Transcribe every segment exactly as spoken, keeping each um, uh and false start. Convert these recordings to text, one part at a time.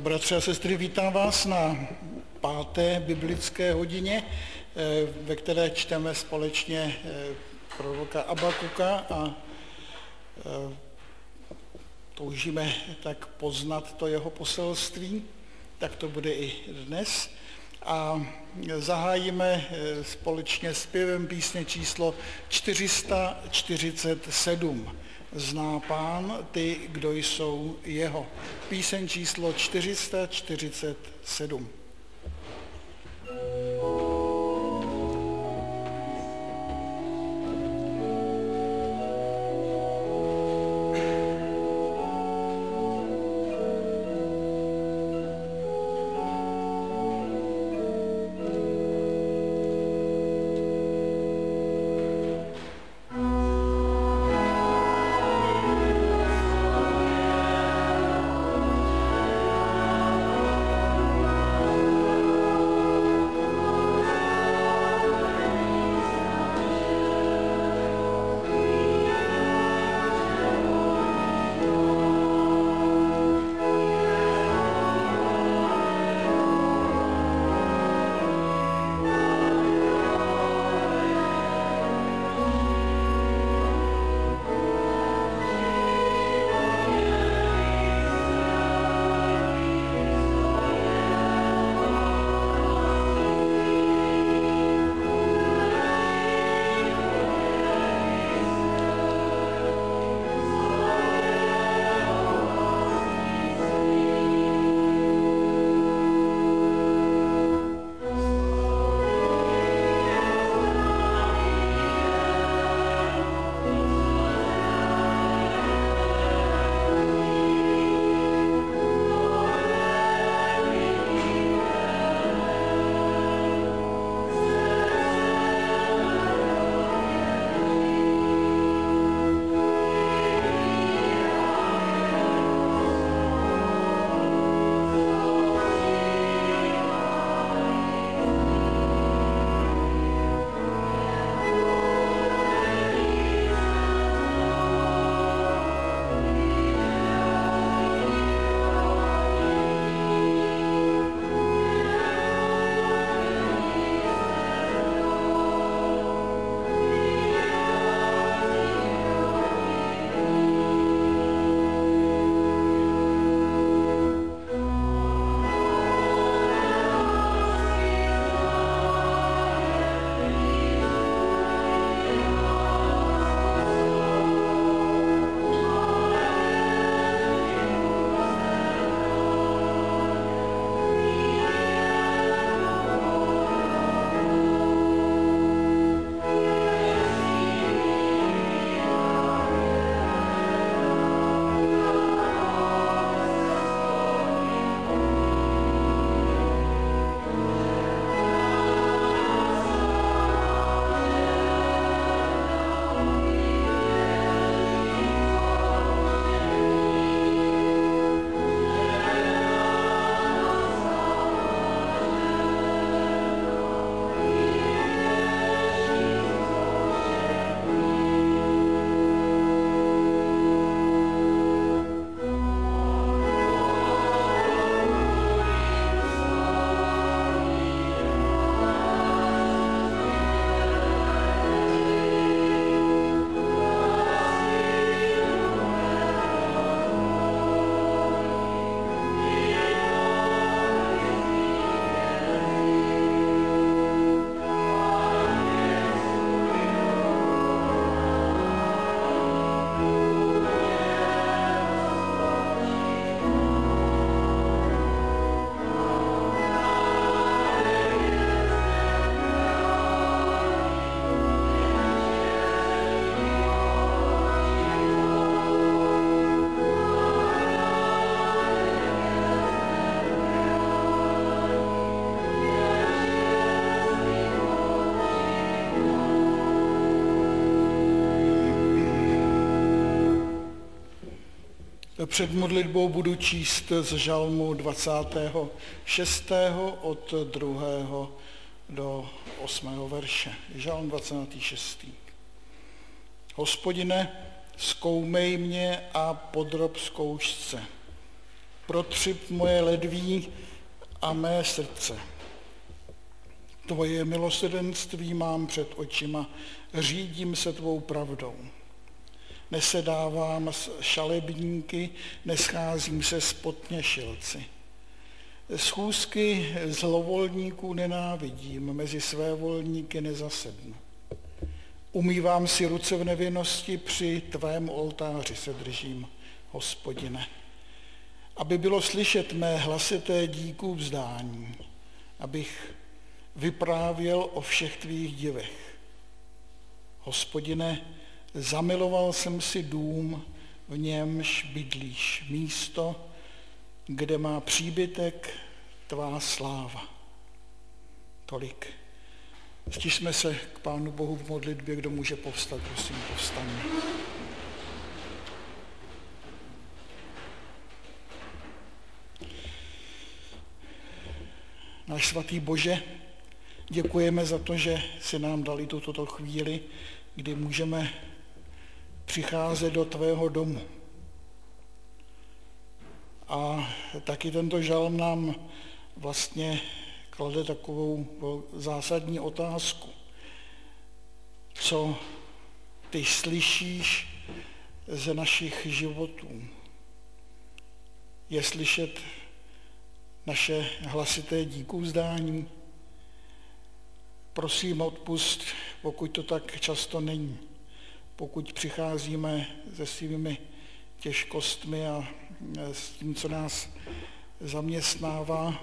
Bratři a sestry, vítám vás na páté biblické hodině, ve které čteme společně proroka Habakuka a toužíme tak poznat to jeho poselství, tak to bude i dnes. A zahájíme společně zpěvem písně číslo čtyři sta čtyřicet sedm. Zná Pán ty, kdo jsou jeho. Píseň číslo čtyři sta čtyřicet sedm. Před modlitbou budu číst z žalmu dvacátého šestého od druhého do osmého verše. Žalm dvacátý šestý. Hospodine, zkoumej mě a podrob zkoušce. protřip moje ledví a mé srdce. Tvoje milosrdenství mám před očima, řídím se tvou pravdou. Nesedávám s šalebníky, nescházím se s potněšilci. Schůzky zlovolníků nenávidím, mezi své volníky nezasednu. Umývám si ruce v nevinnosti, při tvém oltáři se držím, Hospodine. Aby bylo slyšet mé hlasité díků vzdání, abych vyprávěl o všech tvých divech. Hospodine, zamiloval jsem si dům, v němž bydlíš, místo, kde má příbytek tvá sláva. Tolik. Stišme se k Pánu Bohu v modlitbě, kdo může povstat, prosím, povstaňme. Náš svatý Bože, děkujeme za to, že si nám dali tuto chvíli, kdy můžeme přicházet do tvého domu. A taky tento žalm nám vlastně klade takovou zásadní otázku. Co ty slyšíš ze našich životů? Je slyšet naše hlasité díkůvzdání? Prosím, odpusť, pokud to tak často není. Pokud přicházíme se svými těžkostmi a s tím, co nás zaměstnává,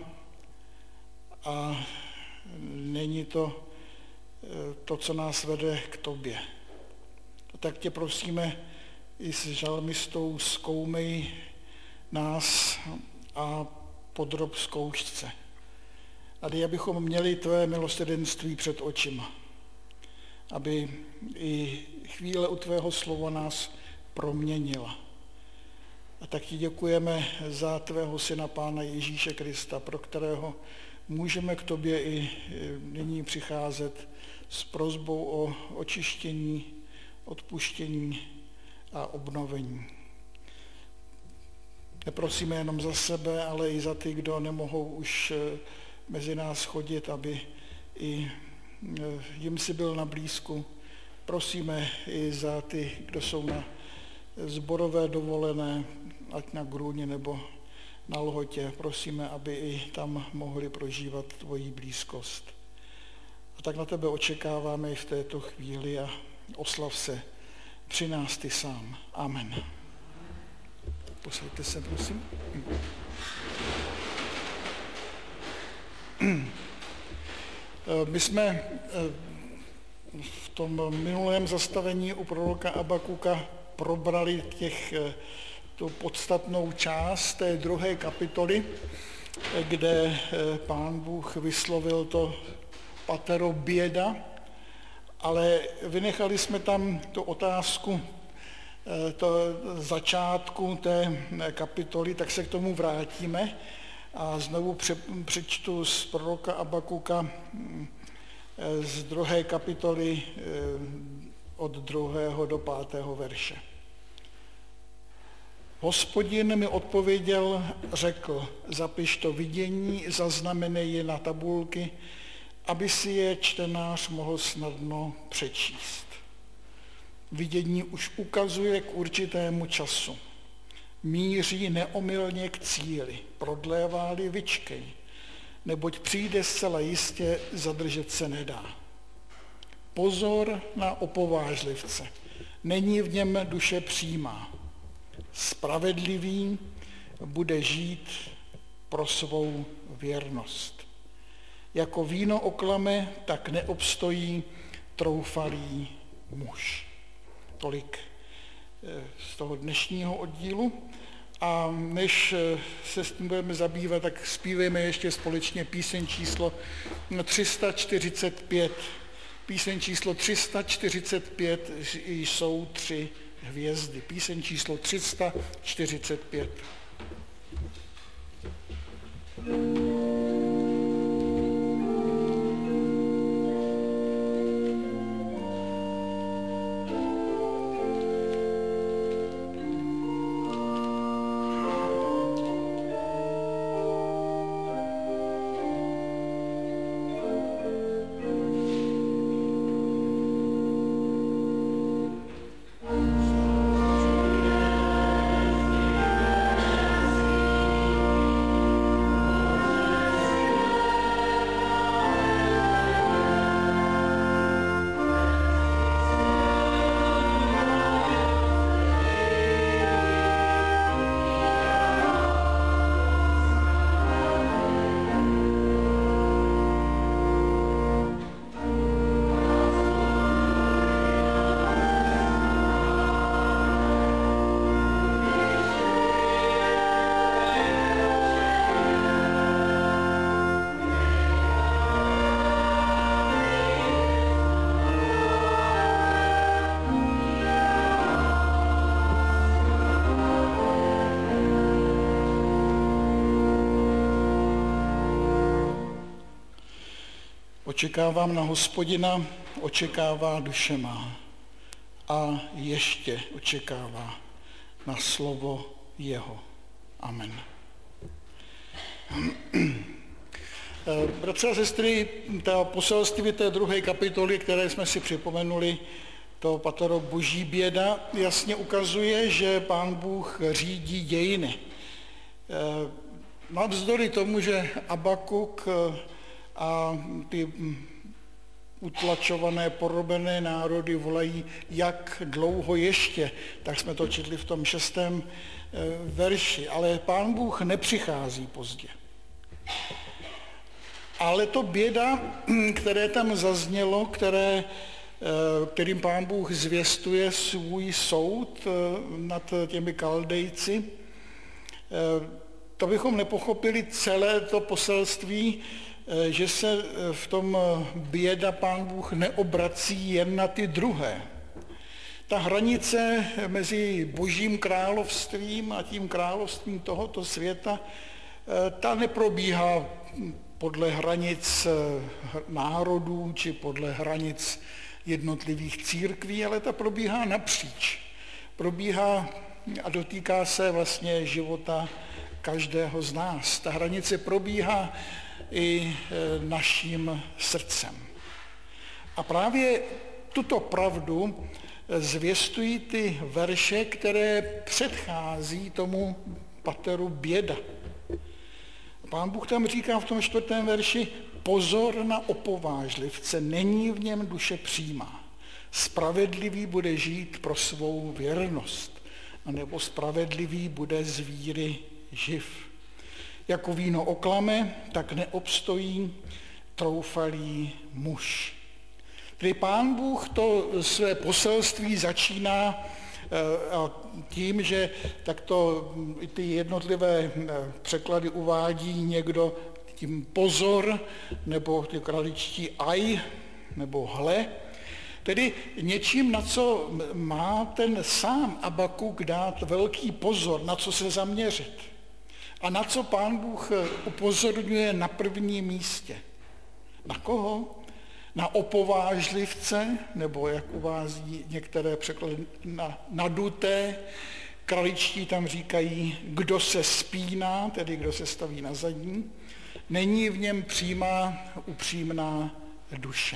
a není to to, co nás vede k tobě. Tak tě prosíme i s žalmistou, zkoumej nás a podrob zkoušce. A dej, abychom měli tvé milosrdenství před očima. Aby i chvíle u tvého slova nás proměnila. A tak ti děkujeme za tvého syna Pána Ježíše Krista, pro kterého můžeme k tobě i nyní přicházet s prosbou o očištění, odpuštění a obnovení. Neprosíme jenom za sebe, ale i za ty, kdo nemohou už mezi nás chodit, aby i jim si byl na blízku. Prosíme i za ty, kdo jsou na sborové dovolené, ať na Grůni nebo na Lhotě. Prosíme, aby i tam mohli prožívat tvoji blízkost. A tak na tebe očekáváme i v této chvíli a oslav se při nás ty sám. Amen. Posaďte se, prosím. My jsme v tom minulém zastavení u proroka Abakuka probrali těch, tu podstatnou část té druhé kapitoly, kde Pán Bůh vyslovil to patero běda, ale vynechali jsme tam tu otázku to začátku té kapitoly, tak se k tomu vrátíme a znovu přečtu z proroka Abakuka z druhé kapitoly od druhého do pátého verše. Hospodin mi odpověděl, řekl, zapiš to vidění, zaznamenej je na tabulky, aby si je čtenář mohl snadno přečíst. Vidění už ukazuje k určitému času. Míří neomylně k cíli, prodlévá-li vyčkej, neboť přijde zcela jistě, zadržet se nedá. Pozor na opovážlivce, není v něm duše přímá. Spravedlivý bude žít pro svou věrnost. Jako víno oklame, tak neobstojí troufalý muž. Tolik z toho dnešního oddílu. A než se s tím budeme zabývat, tak zpívejme ještě společně píseň číslo tři sta čtyřicet pět. Píseň číslo tři sta čtyřicet pět jsou tři hvězdy. Píseň číslo tři sta čtyřicet pět. Očekávám na Hospodina, očekává duše má a ještě očekává na slovo jeho. Amen. Bratři a sestry, ta poselství té druhé kapitoly, které jsme si připomenuli, to patero boží běda, jasně ukazuje, že Pán Bůh řídí dějiny. Navzdory tomu, že Abakuk a ty utlačované, porobené národy volají, jak dlouho ještě, tak jsme to četli v tom šestém verši, ale Pán Bůh nepřichází pozdě. Ale to běda, které tam zaznělo, které, kterým Pán Bůh zvěstuje svůj soud nad těmi Kaldejci, to bychom nepochopili celé to poselství, že se v tom běda Pán Bůh neobrací jen na ty druhé. Ta hranice mezi božím královstvím a tím královstvím tohoto světa, ta neprobíhá podle hranic národů či podle hranic jednotlivých církví, ale ta probíhá napříč. Probíhá a dotýká se vlastně života každého z nás. Ta hranice probíhá i naším srdcem. A právě tuto pravdu zvěstují ty verše, které předchází tomu pateru běda. Pán Bůh tam říká v tom čtvrtém verši, pozor na opovážlivce, není v něm duše přímá. Spravedlivý bude žít pro svou věrnost, anebo spravedlivý bude z víry živ. Jako víno oklame, tak neobstojí troufalý muž. Tedy Pán Bůh to své poselství začíná tím, že takto ty jednotlivé překlady uvádí někdo tím pozor, nebo ty kraličtí aj, nebo hle, tedy něčím, na co má ten sám Abakuk dát velký pozor, na co se zaměřit. A na co Pán Bůh upozorňuje na prvním místě. Na koho? Na opovážlivce, nebo jak uvádí některé překlady, na naduté. Kraličtí tam říkají, kdo se spíná, tedy kdo se staví na zadní. Není v něm přímá, upřímná duše.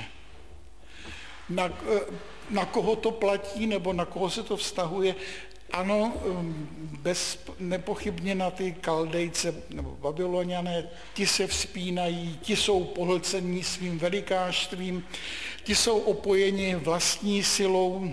Na, na koho to platí, nebo na koho se to vztahuje? Ano, bez, nepochybně na ty Kaldejce nebo Babyloniané, ti se vzpínají, ti jsou pohlcení svým velikářstvím, ti jsou opojeni vlastní silou,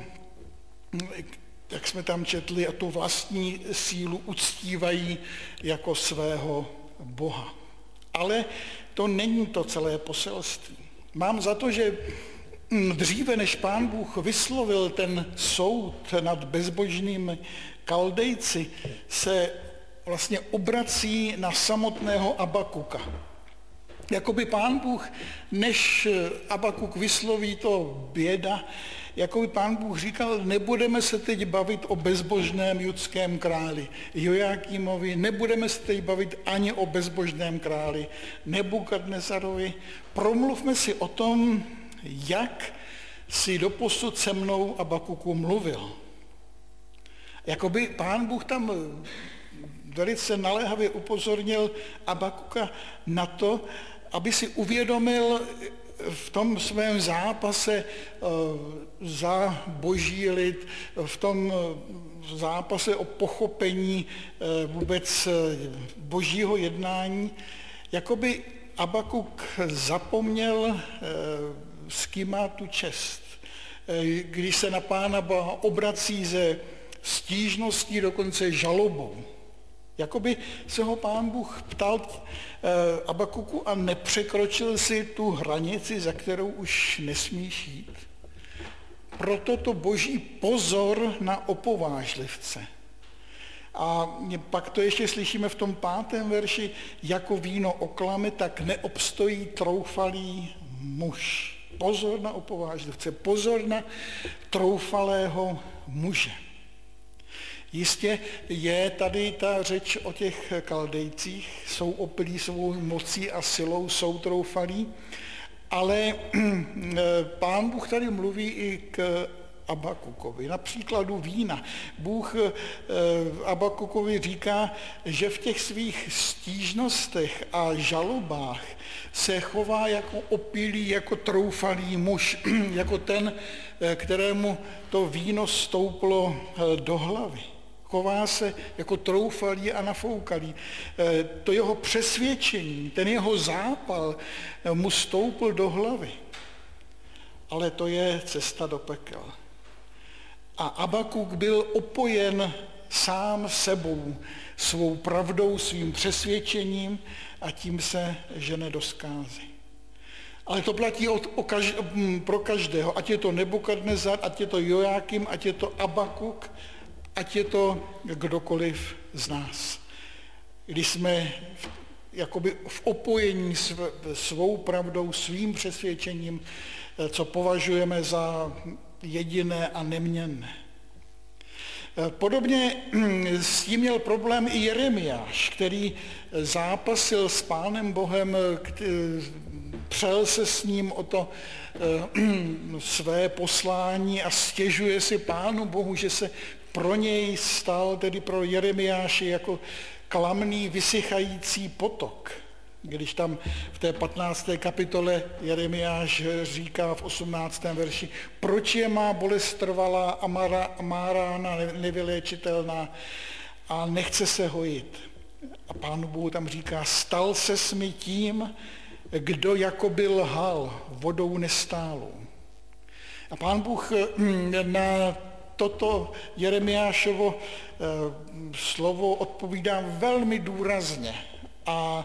jak jsme tam četli, a tu vlastní sílu uctívají jako svého Boha. Ale to není to celé poselství. Mám za to, že dříve, než Pán Bůh vyslovil ten soud nad bezbožnými Kaldejci, se vlastně obrací na samotného Abakuka. Jakoby Pán Bůh, než Abakuk vysloví to běda, jakoby Pán Bůh říkal, nebudeme se teď bavit o bezbožném judském králi Jojákýmovi, nebudeme se teď bavit ani o bezbožném králi Nebukadnezarovi, promluvme si o tom, jak si doposud se mnou Abakuku mluvil. Jakoby Pán Bůh tam velice naléhavě upozornil Abakuka na to, aby si uvědomil v tom svém zápase za boží lid, v tom zápase o pochopení vůbec božího jednání, jakoby Abakuk zapomněl, s kým má tu čest. Když se na Pána Boha obrací ze stížností, dokonce žalobou. Jakoby se ho Pán Bůh ptal Abakuku a nepřekročil si tu hranici, za kterou už nesmíš jít. Proto to boží pozor na opovážlivce. A pak to ještě slyšíme v tom pátém verši, jako víno oklame, tak neobstojí troufalý muž. Pozor na opovážlivce, pozor na troufalého muže. Jistě je tady ta řeč o těch Kaldejcích, jsou opilí svou mocí a silou, jsou troufalí, Ale Pán Bůh tady mluví i k Abakukovi. Na příkladu vína. Bůh Abakukovi říká, že v těch svých stížnostech a žalobách se chová jako opilý, jako troufalý muž, jako ten, kterému to víno stouplo do hlavy. Chová se jako troufalý a nafoukalý. To jeho přesvědčení, ten jeho zápal mu stoupl do hlavy. Ale to je cesta do pekel. A Abakuk byl opojen sám sebou, svou pravdou, svým přesvědčením a tím se žene do zkázy. Ale to platí od, o kaž, pro každého, ať je to Nebukadnezar, ať je to Jojákim, ať je to Abakuk, ať je to kdokoliv z nás. Když jsme jakoby v opojení svou pravdou, svým přesvědčením, co považujeme za jediné a neměnné. Podobně s tím měl problém i Jeremiáš, který zápasil s Pánem Bohem, přel se s ním o to své poslání a stěžuje si Pánu Bohu, že se pro něj stal, tedy pro Jeremiáše, jako klamný, vysychající potok. Když tam v té patnácté kapitole Jeremiáš říká v osmnáctém verši, proč je má bolest trvalá a má rána nevyléčitelná a nechce se hojit. A Pánu Bohu tam říká, stal se s mi tím, kdo jakoby lhal vodou nestálou. A Pán Bůh na toto Jeremiášovo slovo odpovídá velmi důrazně a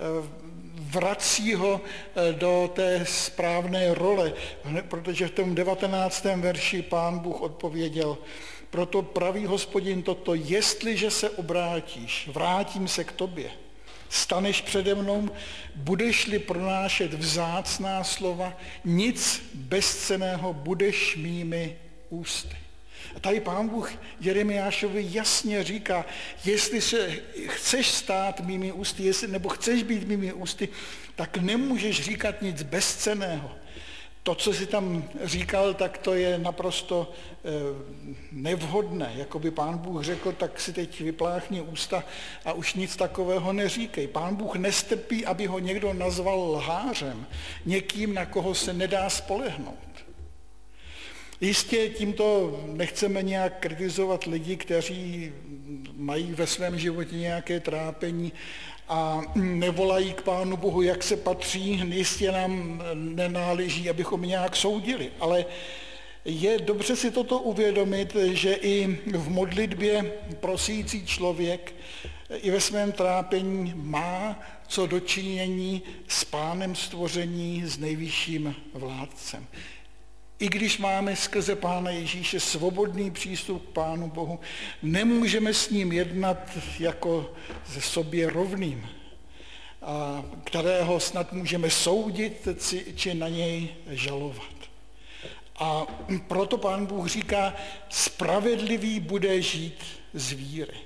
vrací ho do té správné role, protože v tom devatenáctém verši Pán Bůh odpověděl, proto praví Hospodin toto, jestliže se obrátíš, vrátím se k tobě, staneš přede mnou, budeš-li pronášet vzácná slova, nic bezcenného budeš mými ústy. A tady Pán Bůh Jeremiášovi jasně říká, jestli se chceš stát mými ústy, jestli, nebo chceš být mými ústy, tak nemůžeš říkat nic bezcenného. To, co jsi tam říkal, tak to je naprosto eh, nevhodné. Jakoby Pán Bůh řekl, tak si teď vypláchni ústa a už nic takového neříkej. Pán Bůh nestrpí, aby ho někdo nazval lhářem, někým, na koho se nedá spolehnout. Jistě tímto nechceme nějak kritizovat lidi, kteří mají ve svém životě nějaké trápení a nevolají k Pánu Bohu, jak se patří, jistě nám nenáleží, abychom nějak soudili, ale je dobře si toto uvědomit, že i v modlitbě prosící člověk i ve svém trápení má co dočinění s Pánem stvoření, s nejvyšším vládcem. I když máme skrze Pána Ježíše svobodný přístup k Pánu Bohu, nemůžeme s ním jednat jako se sobě rovným, a kterého snad můžeme soudit či na něj žalovat. A proto Pán Bůh říká, spravedlivý bude žít z víry.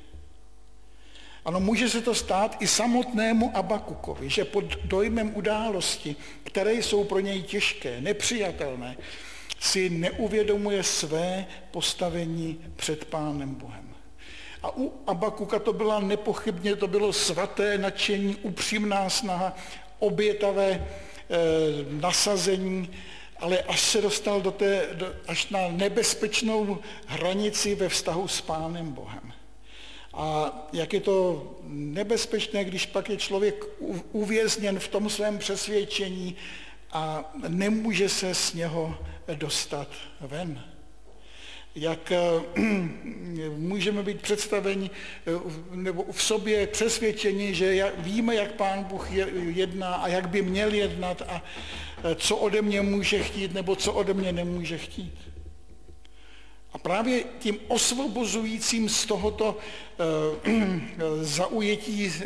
Ano, může se to stát i samotnému Abakukovi, že pod dojmem události, které jsou pro něj těžké, nepřijatelné, si neuvědomuje své postavení před Pánem Bohem. A u Abakuka to byla nepochybně, to bylo svaté nadšení, upřímná snaha, obětavé e, nasazení, ale až se dostal do té, do, až na nebezpečnou hranici ve vztahu s Pánem Bohem. A jak je to nebezpečné, když pak je člověk uvězněn v tom svém přesvědčení a nemůže se z něho dostat ven. Jak můžeme být představeni nebo v sobě přesvědčení, že víme, jak Pán Bůh jedná a jak by měl jednat a co ode mě může chtít nebo co ode mě nemůže chtít. A právě tím osvobozujícím z tohoto uh, zaujetí, uh,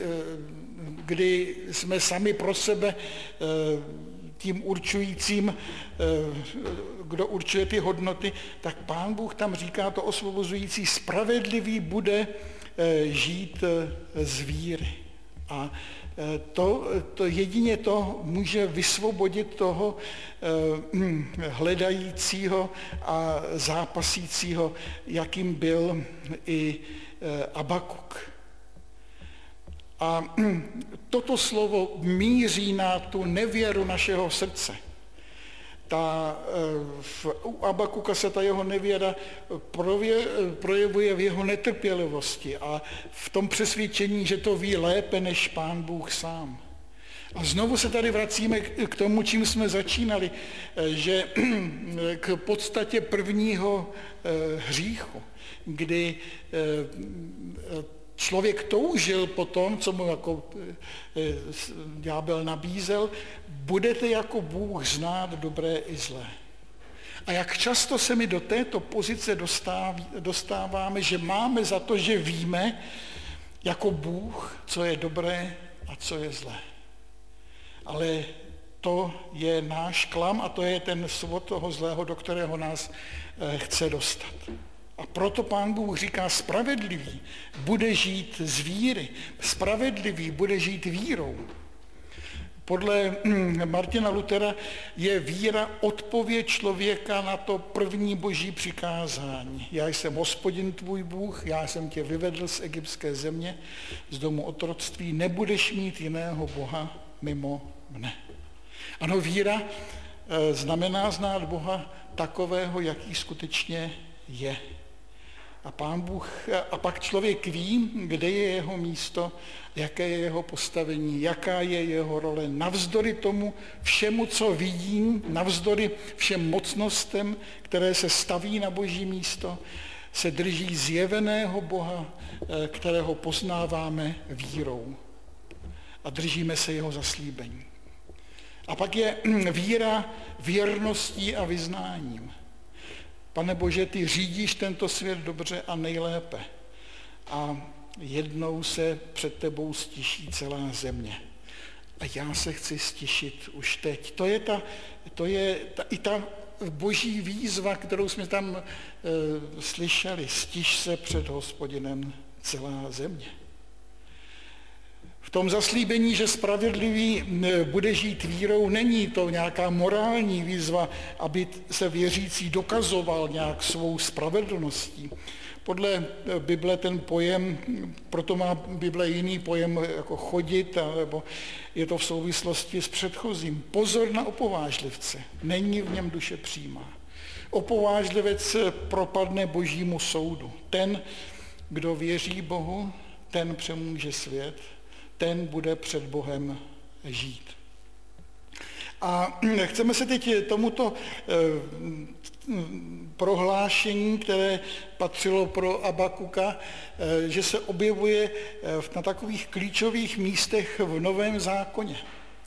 kdy jsme sami pro sebe uh, tím určujícím, uh, kdo určuje ty hodnoty, tak Pán Bůh tam říká to osvobozující, spravedlivý bude uh, žít uh, z víry. A To, to jedině to může vysvobodit toho hledajícího a zápasícího, jakým byl i Abakuk. A toto slovo míří na tu nevěru našeho srdce. Ta, v, u Abakuka se ta jeho nevěra projevuje, projevuje v jeho netrpělivosti a v tom přesvědčení, že to ví lépe než Pán Bůh sám. A znovu se tady vracíme k tomu, čím jsme začínali, že k podstatě prvního hříchu, kdy člověk toužil po tom, co mu jako ďábel nabízel, budete jako Bůh znát dobré i zlé. A jak často se my do této pozice dostáváme, že máme za to, že víme jako Bůh, co je dobré a co je zlé. Ale to je náš klam a to je ten svod toho zlého, do kterého nás chce dostat. A proto Pán Bůh říká, spravedlivý bude žít z víry, spravedlivý bude žít vírou. Podle Martina Luthera je víra odpověď člověka na to první boží přikázání. Já jsem Hospodin tvůj Bůh, já jsem tě vyvedl z egyptské země, z domu otroctví, nebudeš mít jiného Boha mimo mne. Ano, víra znamená znát Boha takového, jaký skutečně je. A Pán Bůh, a pak člověk ví, kde je jeho místo, jaké je jeho postavení, jaká je jeho role. Navzdory tomu všemu, co vidí, navzdory všem mocnostem, které se staví na boží místo, se drží zjeveného Boha, kterého poznáváme vírou. A držíme se jeho zaslíbení. A pak je víra věrností a vyznáním. Pane Bože, ty řídíš tento svět dobře a nejlépe. A jednou se před tebou stiší celá země. A já se chci stišit už teď. To je, ta, to je ta, i ta boží výzva, kterou jsme tam e, slyšeli. Stiš se před Hospodinem celá země. V tom zaslíbení, že spravedlivý bude žít vírou, není to nějaká morální výzva, aby se věřící dokazoval nějak svou spravedlností. Podle Bible ten pojem, proto má Bible jiný pojem jako chodit, nebo je to v souvislosti s předchozím. Pozor na opovážlivce, není v něm duše přímá. Opovážlivec propadne božímu soudu. Ten, kdo věří Bohu, ten přemůže svět, ten bude před Bohem žít. A chceme se teď tomuto prohlášení, které patřilo pro Abakuka, že se objevuje na takových klíčových místech v Novém zákoně.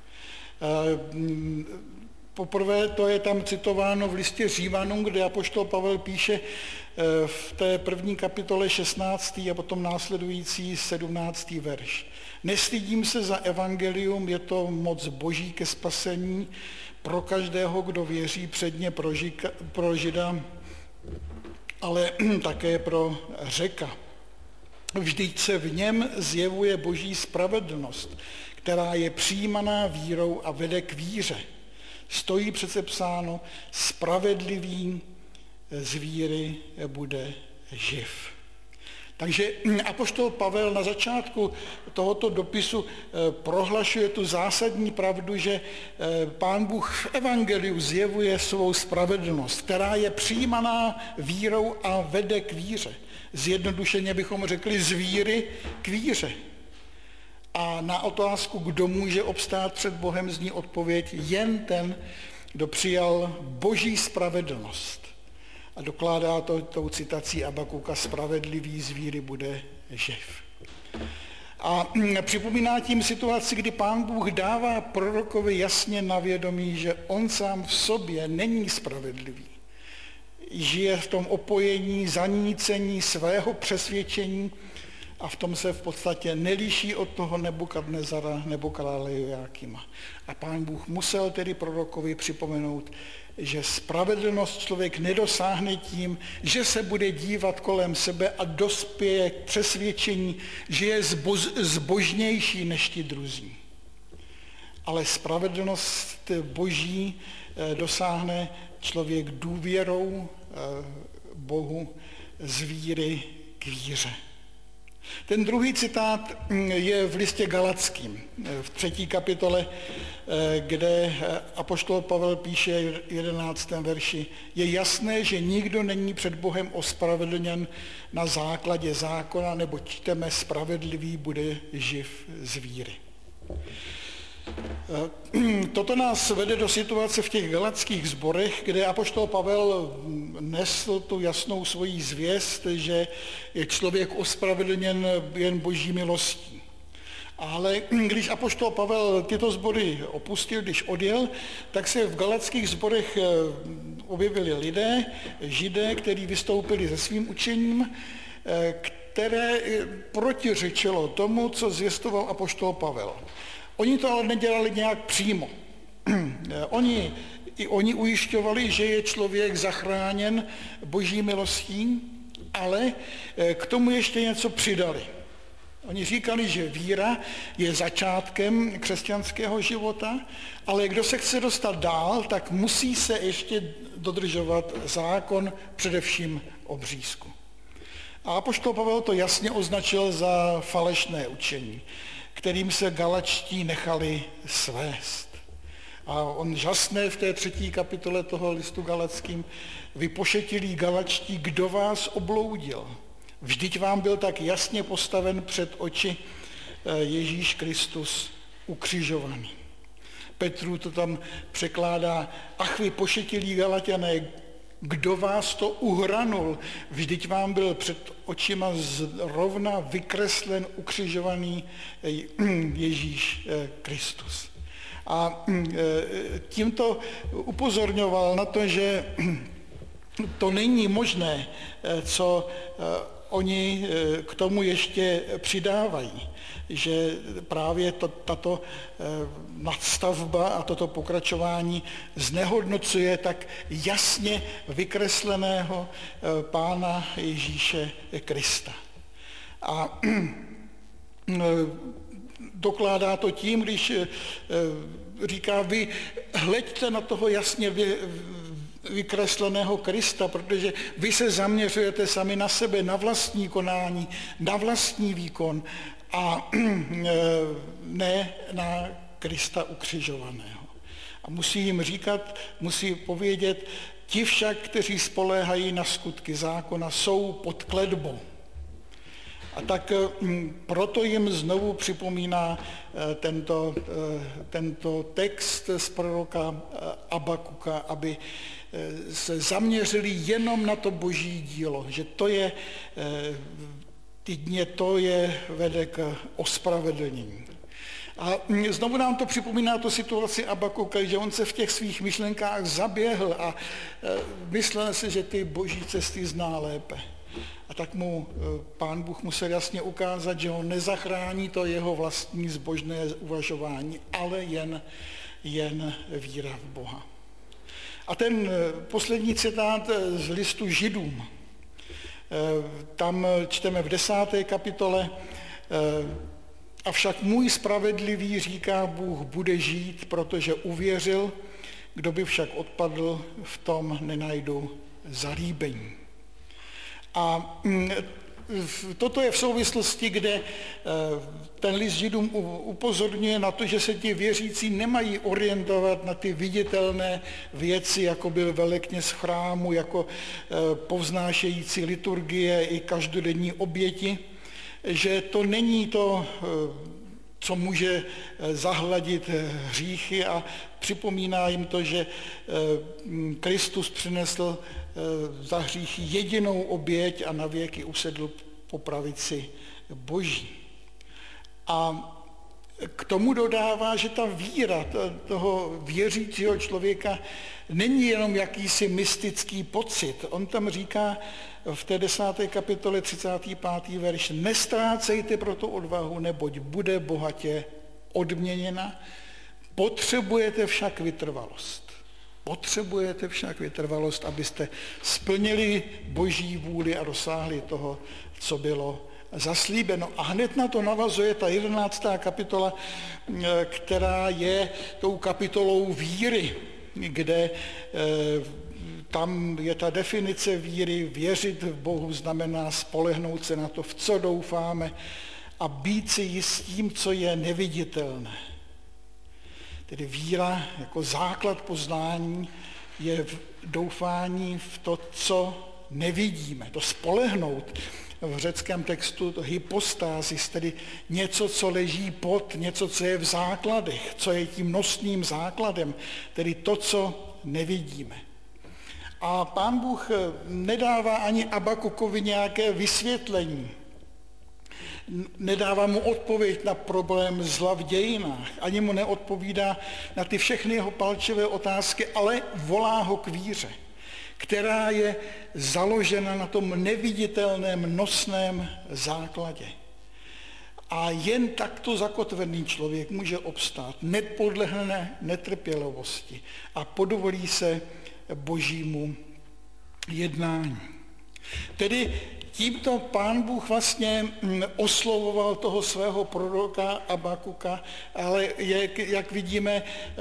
Poprvé to je tam citováno v listě Římanům, kde apoštol Pavel píše v té první kapitole šestnáctý a potom následující sedmnáctý verš. Nestydím se za evangelium, je to moc boží ke spasení pro každého, kdo věří, předně pro, žika, pro Žida, ale také pro Řeka. Vždyť se v něm zjevuje boží spravedlnost, která je přijímaná vírou a vede k víře. Stojí přece psáno, spravedlivý z víry bude živ. Takže apoštol Pavel na začátku tohoto dopisu prohlašuje tu zásadní pravdu, že Pán Bůh v evangeliu zjevuje svou spravedlnost, která je přijímaná vírou a vede k víře. Zjednodušeně bychom řekli z víry k víře. A na otázku, kdo může obstát před Bohem, zní odpověď jen ten, kdo přijal boží spravedlnost. A dokládá to tou citací Abakuka, spravedlivý z víry bude živ. A připomíná tím situaci, kdy Pán Bůh dává prorokovi jasně na vědomí, že on sám v sobě není spravedlivý. Žije v tom opojení, zanícení svého přesvědčení a v tom se v podstatě neliší od toho Nebukadnezara nebo krále Jojákima. A Pán Bůh musel tedy prorokovi připomenout, že spravedlnost člověk nedosáhne tím, že se bude dívat kolem sebe a dospěje k přesvědčení, že je zbožnější než ti druzí. Ale spravedlnost Boží dosáhne člověk důvěrou Bohu z víry k víře. Ten druhý citát je v listě Galatským, v třetí kapitole, kde apoštol Pavel píše v jedenáctém verši: je jasné, že nikdo není před Bohem ospravedlněn na základě zákona, nebo čteme, spravedlivý bude živ z víry. Toto nás vede do situace v těch galatských sborech, kde apoštol Pavel nesl tu jasnou svoji zvěst, že je člověk ospravedlněn jen Boží milostí. Ale když apoštol Pavel tyto sbory opustil, když odjel, tak se v galatských sborech objevili lidé, Židé, kteří vystoupili se svým učením, které protiřečilo tomu, co zvěstoval apoštol Pavel. Oni to ale nedělali nějak přímo. Oni, i oni ujišťovali, že je člověk zachráněn Boží milostí, ale k tomu ještě něco přidali. Oni říkali, že víra je začátkem křesťanského života, ale kdo se chce dostat dál, tak musí se ještě dodržovat zákon, především obřízku. A apoštol Pavel to jasně označil za falešné učení, kterým se galačtí nechali svést. A on žasne v té třetí kapitole toho listu Galackým: vy pošetilí galačtí, kdo vás obloudil? Vždyť vám byl tak jasně postaven před oči Ježíš Kristus ukřižovaný. Petru to tam překládá: ach vy pošetilí Galaťané, kdo vás to uhranul? Vždyť vám byl před očima zrovna vykreslen ukřižovaný Ježíš Kristus. A tímto upozorňoval na to, že to není možné, co oni k tomu ještě přidávají, že právě to, tato nadstavba a toto pokračování znehodnocuje tak jasně vykresleného Pána Ježíše Krista. A dokládá to tím, když říká: vy hleďte na toho jasně vy, vykresleného Krista, protože vy se zaměřujete sami na sebe, na vlastní konání, na vlastní výkon a ne na Krista ukřižovaného. A musí jim říkat, musí povědět: ti však, kteří spoléhají na skutky zákona, jsou pod kletbou. A tak proto jim znovu připomíná tento, tento text z proroka Abakuka, aby se zaměřili jenom na to Boží dílo, že to je, týdně to je vede k ospravedlnění. A znovu nám to připomíná tu situaci Abakuka, že on se v těch svých myšlenkách zaběhl a myslel si, že ty Boží cesty zná lépe. A tak mu Pán Bůh musel jasně ukázat, že on nezachrání to jeho vlastní zbožné uvažování, ale jen, jen víra v Boha. A ten poslední citát z listu Židům. Tam čteme v desáté kapitole: avšak můj spravedlivý, říká Bůh, bude žít, protože uvěřil, kdo by však odpadl, v tom nenajdu zalíbení. A toto je v souvislosti, kde ten list Židům upozorňuje na to, že se ti věřící nemají orientovat na ty viditelné věci, jako byl velekněz v chrámu, jako povznášející liturgie i každodenní oběti, že to není to, co může zahladit hříchy, a připomíná jim to, že Kristus přinesl za hříchy jedinou oběť a navěky usedl po pravici Boží. A k tomu dodává, že ta víra toho věřícího člověka není jenom jakýsi mystický pocit. On tam říká v té desáté kapitole třicátý pátý verš: nestrácejte proto odvahu, neboť bude bohatě odměněna, potřebujete však vytrvalost. Potřebujete však vytrvalost, abyste splnili Boží vůli a dosáhli toho, co bylo zaslíbeno. A hned na to navazuje ta jedenáctá kapitola, která je tou kapitolou víry, kde tam je ta definice víry. Věřit v Bohu znamená spolehnout se na to, v co doufáme, a být si jistým, co je neviditelné. Tedy víra jako základ poznání je v doufání v to, co nevidíme. To spolehnout v řeckém textu, to hypostázis, tedy něco, co leží pod, něco, co je v základech, co je tím nosným základem, tedy to, co nevidíme. A Pán Bůh nedává ani Abakukovi nějaké vysvětlení. Nedává mu odpověď na problém zla v dějinách, ani mu neodpovídá na ty všechny jeho palčivé otázky, ale volá ho k víře, která je založena na tom neviditelném nosném základě. A jen takto zakotvený člověk může obstát, nepodlehne netrpělivosti a podvolí se Božímu jednání. Tedy tímto Pán Bůh vlastně oslovoval toho svého proroka Abakuka, ale jak, jak vidíme,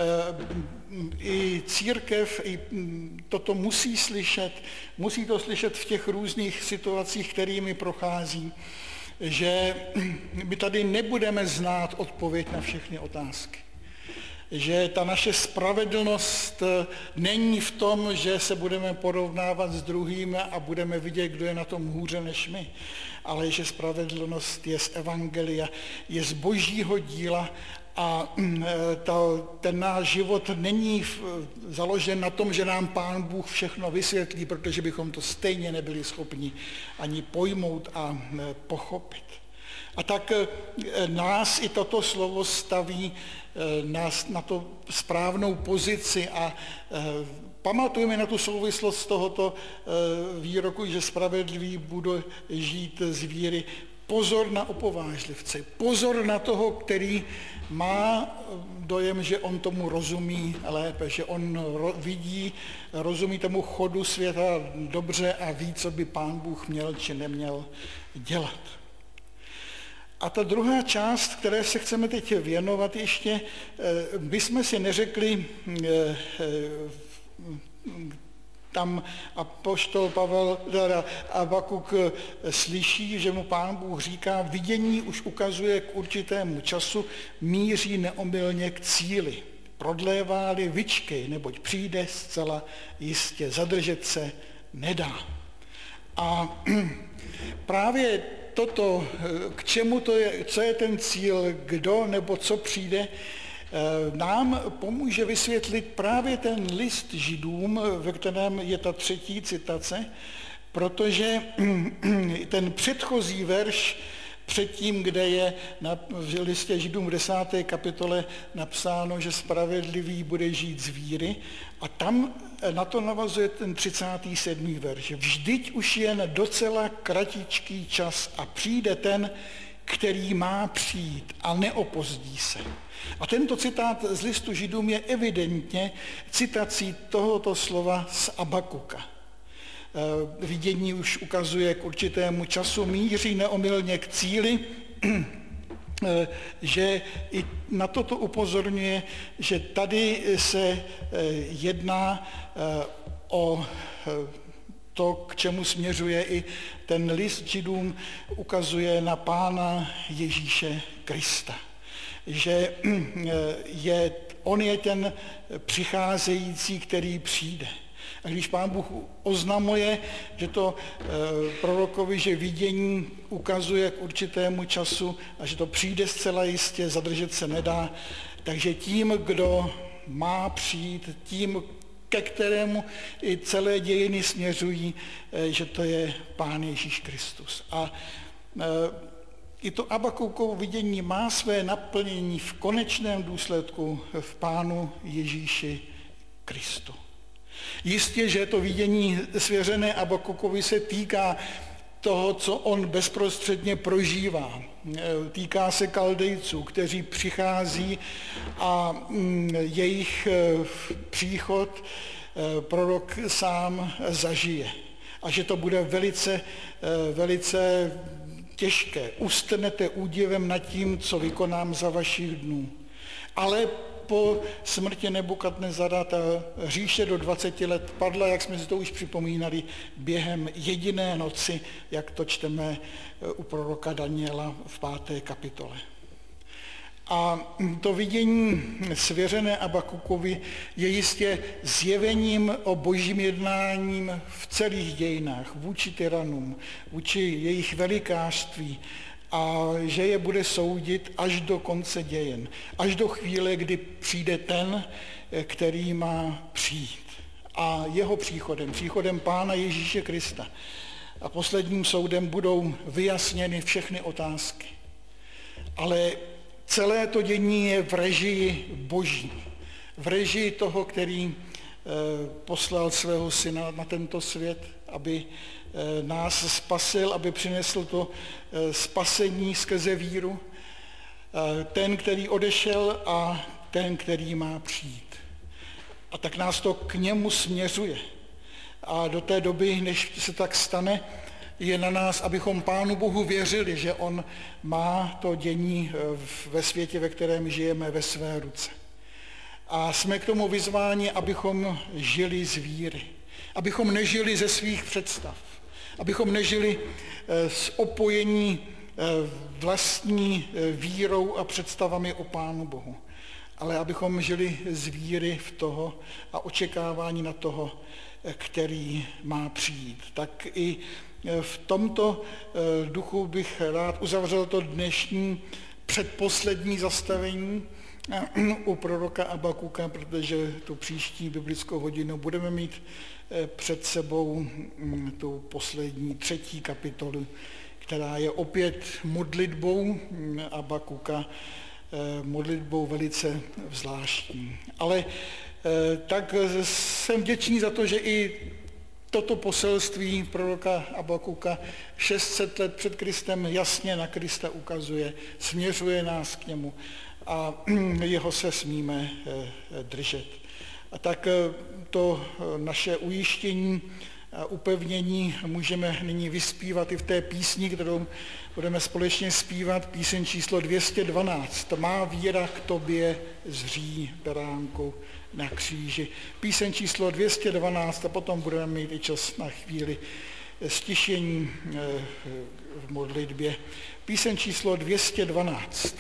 i církev i toto musí slyšet, musí to slyšet v těch různých situacích, kterými prochází, že my tady nebudeme znát odpověď na všechny otázky. Že ta naše spravedlnost není v tom, že se budeme porovnávat s druhými a budeme vidět, kdo je na tom hůře než my, ale že spravedlnost je z evangelia, je z Božího díla a to, ten náš život není založen na tom, že nám Pán Bůh všechno vysvětlí, protože bychom to stejně nebyli schopni ani pojmout a pochopit. A tak nás i toto slovo staví nás na to správnou pozici a pamatujeme na tu souvislost tohoto výroku, že spravedlivý bude žít z víry. Pozor na opovážlivce, pozor na toho, který má dojem, že on tomu rozumí lépe, že on vidí, rozumí tomu chodu světa dobře a ví, co by Pán Bůh měl či neměl dělat. A ta druhá část, které se chceme teď věnovat ještě, my jsme si neřekli, tam apoštol Pavel, teda Abakuk slyší, že mu Pán Bůh říká, vidění už ukazuje k určitému času, míří neomylně k cíli. Prodlévá-li, vyčkej, neboť přijde zcela jistě, zadržet se nedá. A právě toto, k čemu to je, co je ten cíl, kdo nebo co přijde, nám pomůže vysvětlit právě ten list Židům, ve kterém je ta třetí citace, protože ten předchozí verš předtím, kde je na, v listě Židům v desáté kapitole napsáno, že spravedlivý bude žít z víry, a tam na to navazuje ten třicátý sedmý verš. Vždyť už jen docela kratičký čas a přijde ten, který má přijít a neopozdí se. A tento citát z listu Židům je evidentně citací tohoto slova z Abakuka. Vidění už ukazuje k určitému času, míří neomylně k cíli, že i na toto upozorňuje, že tady se jedná o to, k čemu směřuje i ten list Židům, ukazuje na Pána Ježíše Krista. Že je, on je ten přicházející, který přijde. A když Pán Bůh oznamuje, že to e, prorokovi, že vidění ukazuje k určitému času a že to přijde zcela jistě, zadržet se nedá, takže tím, kdo má přijít, tím, ke kterému i celé dějiny směřují, e, že to je Pán Ježíš Kristus. A e, i to Abakukovo vidění má své naplnění v konečném důsledku v Pánu Ježíši Kristu. Jistě, že to vidění svěřené Abakukovi se týká toho, co on bezprostředně prožívá. Týká se Kaldejců, kteří přichází a jejich příchod prorok sám zažije. A že to bude velice, velice těžké. Ustnete údivem nad tím, co vykonám za vašich dnů. Ale po smrti Nebukadnezara ta říše do dvaceti let padla, jak jsme si to už připomínali, během jediné noci, jak to čteme u proroka Daniela v páté kapitole. A to vidění svěřené Abakukovi je jistě zjevením o božím jednáním v celých dějinách, vůči tyranům, vůči jejich velikářství, a že je bude soudit až do konce dějin, až do chvíle, kdy přijde ten, který má přijít. A jeho příchodem, příchodem Pána Ježíše Krista a posledním soudem budou vyjasněny všechny otázky. Ale celé to dění je v režii Boží, v režii toho, který poslal svého syna na tento svět, aby nás spasil, aby přinesl to spasení skrze víru, ten, který odešel a ten, který má přijít. A tak nás to k němu směřuje. A do té doby, než se tak stane, je na nás, abychom Pánu Bohu věřili, že on má to dění ve světě, ve kterém žijeme, ve své ruce. A jsme k tomu vyzváni, abychom žili z víry, abychom nežili ze svých představ, abychom nežili z opojení vlastní vírou a představami o Pánu Bohu, ale abychom žili z víry v toho a očekávání na toho, který má přijít. Tak i v tomto duchu bych rád uzavřel to dnešní předposlední zastavení u proroka Abakuka, protože tu příští biblickou hodinu budeme mít před sebou tu poslední třetí kapitolu, která je opět modlitbou Abakuka, modlitbou velice zvláštní. Ale tak jsem vděčný za to, že i toto poselství proroka Abakuka šest set let před Kristem jasně na Krista ukazuje, směřuje nás k němu a jeho se smíme držet. A tak to naše ujištění a upevnění můžeme nyní vyspívat i v té písni, kterou budeme společně zpívat, píseň číslo dvě stě dvanáct. Má víra k tobě zří, beránku na kříži. Píseň číslo dvě stě dvanáct a potom budeme mít i čas na chvíli stišení v modlitbě. Píseň číslo dvě stě dvanáct.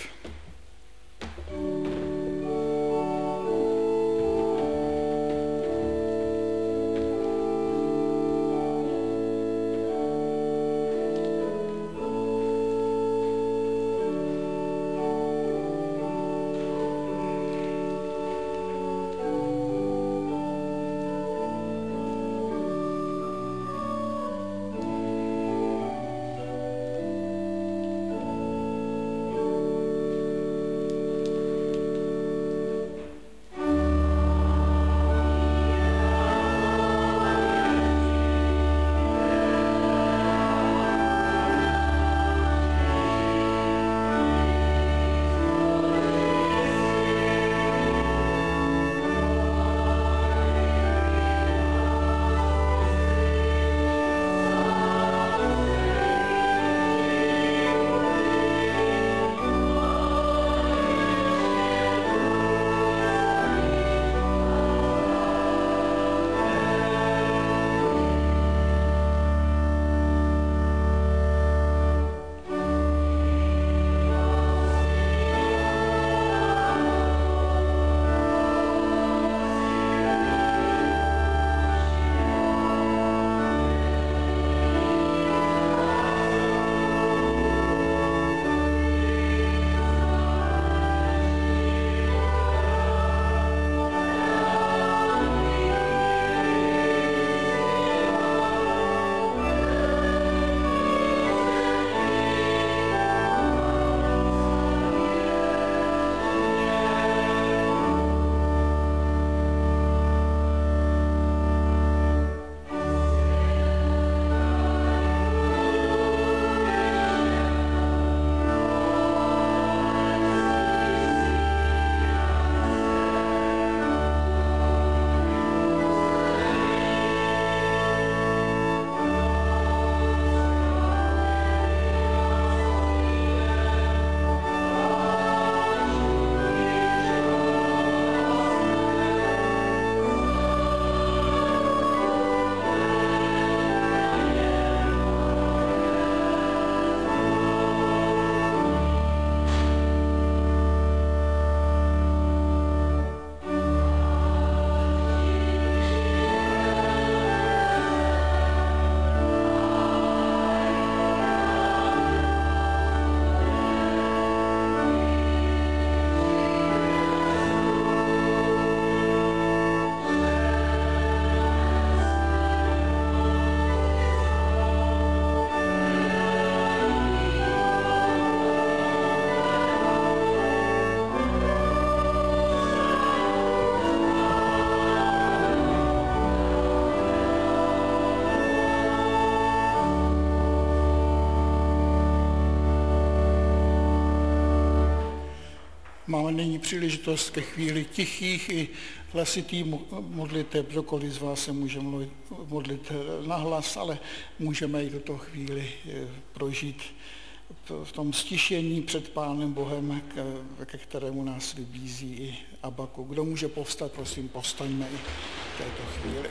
Máme nyní příležitost ke chvíli tichých i hlasitých modliteb. Kdokoliv z vás se může mluvit, modlit nahlas, ale můžeme i tuto chvíli prožít v tom stišení před Pánem Bohem, ke kterému nás vybízí i Abakuk. Kdo může povstat, prosím, povstaňme i v této chvíli.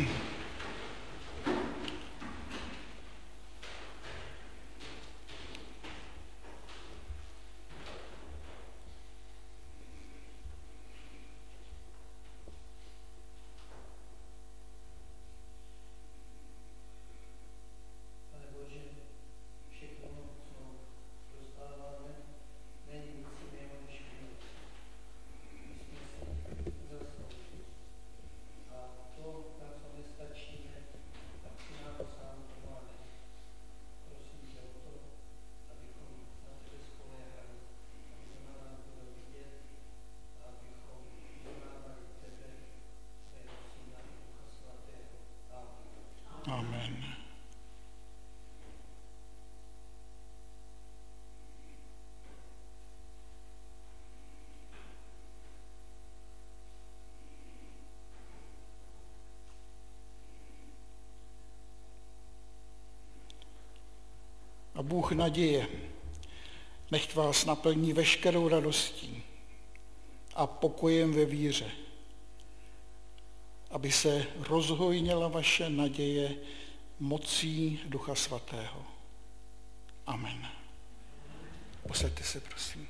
Amen. A Bůh naděje, nechť vás naplní veškerou radostí a pokojem ve víře, aby se rozhojnila vaše naděje mocí Ducha Svatého. Amen. Posaďte se, prosím.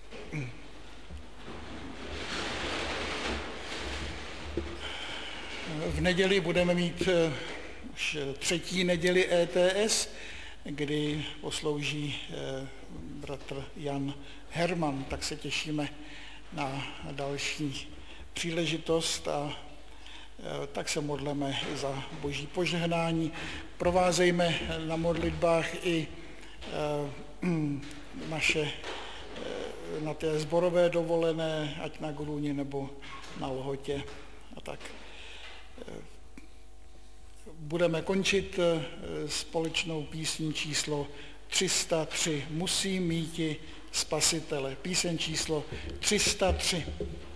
V neděli budeme mít už třetí neděli E T S, kdy poslouží bratr Jan Herman, tak se těšíme na další příležitost a tak se modleme za boží požehnání. Provázejme na modlitbách i naše na té sborové dovolené, ať na Grůni nebo na Lhotě. A tak budeme končit společnou písní číslo tři sta tři. Musím míti spasitele. Píseň číslo tři sta tři.